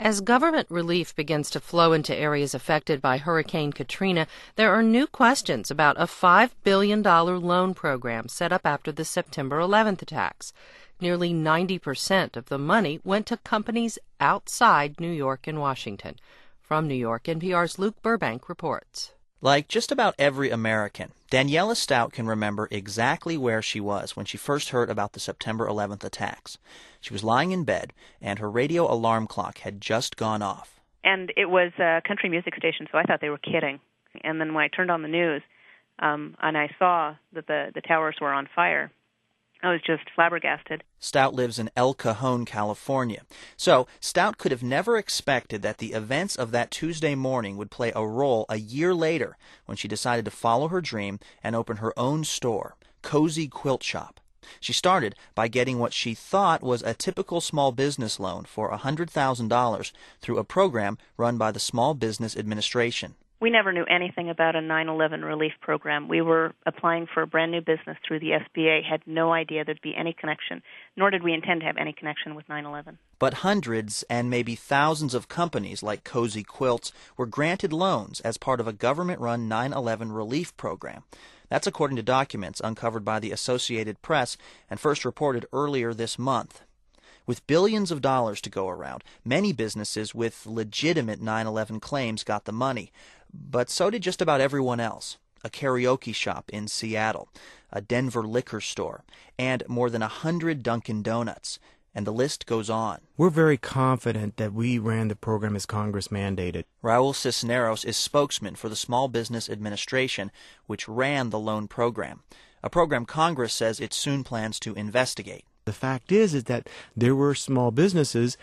As government relief begins to flow into areas affected by Hurricane Katrina, there are new questions about a $5 billion loan program set up after the September 11th attacks. Nearly 90% of the money went to companies outside New York and Washington. From New York, NPR's Luke Burbank reports. Like just about every American, Daniela Stout can remember exactly where she was when she first heard about the September 11th attacks. She was lying in bed, and her radio alarm clock had just gone off. And it was a country music station, so I thought they were kidding. And then when I turned on the news and I saw that the towers were on fire, I was just flabbergasted. Stout lives in El Cajon, California. So Stout could have never expected that the events of that Tuesday morning would play a role a year later when she decided to follow her dream and open her own store, Cozy Quilt Shop. She started by getting what she thought was a typical small business loan for $100,000 through a program run by the Small Business Administration. We never knew anything about a 9/11 relief program. We were applying for a brand new business through the SBA, had no idea there'd be any connection, nor did we intend to have any connection with 9/11. But hundreds and maybe thousands of companies like Cozy Quilts were granted loans as part of a government-run 9/11 relief program. That's according to documents uncovered by the Associated Press and first reported earlier this month. With billions of dollars to go around, many businesses with legitimate 9/11 claims got the money. But so did just about everyone else. A karaoke shop in Seattle, a Denver liquor store, and more than 100 Dunkin' Donuts. And the list goes on. We're very confident that we ran the program as Congress mandated. Raul Cisneros is spokesman for the Small Business Administration, which ran the loan program, a program Congress says it soon plans to investigate. The fact is that there were small businesses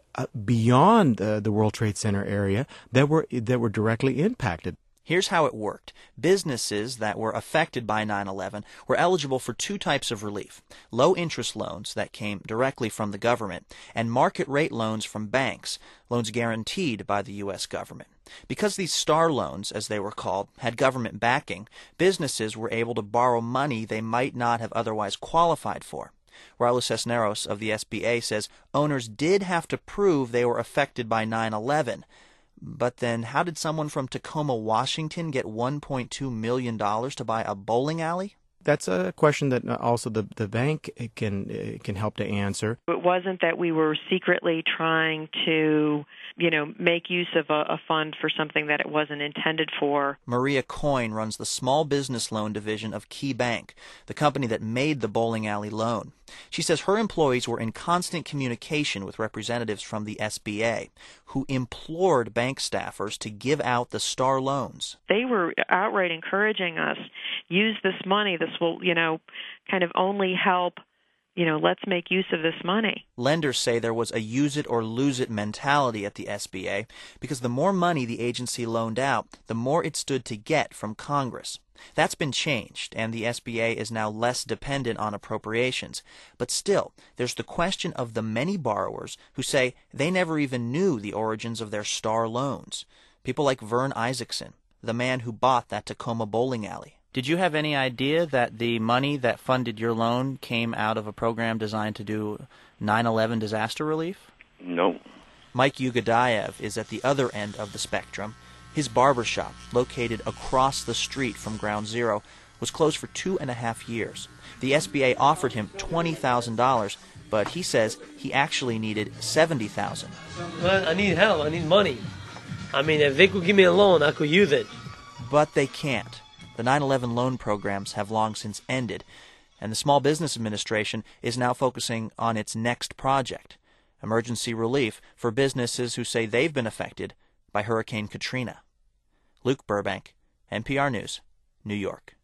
beyond the World Trade Center area that were directly impacted. Here's how it worked. Businesses that were affected by 9/11 were eligible for two types of relief: low-interest loans that came directly from the government, and market-rate loans from banks, loans guaranteed by the U.S. government. Because these STAR loans, as they were called, had government backing, businesses were able to borrow money they might not have otherwise qualified for. Raul Cisneros of the SBA says owners did have to prove they were affected by 9/11. But then how did someone from Tacoma, Washington get $1.2 million to buy a bowling alley? That's a question that also the bank can help to answer. It wasn't that we were secretly trying to, make use of a fund for something that it wasn't intended for. Maria Coyne runs the small business loan division of Key Bank, the company that made the bowling alley loan. She says her employees were in constant communication with representatives from the SBA, who implored bank staffers to give out the STAR loans. They were outright encouraging us, use this money. This will, kind of only help, let's make use of this money. Lenders say there was a use-it-or-lose-it mentality at the SBA because the more money the agency loaned out, the more it stood to get from Congress. That's been changed, and the SBA is now less dependent on appropriations. But still, there's the question of the many borrowers who say they never even knew the origins of their STAR loans. People like Vern Isaacson, the man who bought that Tacoma bowling alley. Did you have any idea that the money that funded your loan came out of a program designed to do 9/11 disaster relief? No. Mike Ugadayev is at the other end of the spectrum. His barber shop, located across the street from Ground Zero, was closed for 2.5 years. The SBA offered him $20,000, but he says he actually needed $70,000. Well, I need help. I need money. If they could give me a loan, I could use it. But they can't. The 9/11 loan programs have long since ended, and the Small Business Administration is now focusing on its next project, emergency relief for businesses who say they've been affected by Hurricane Katrina. Luke Burbank, NPR News, New York.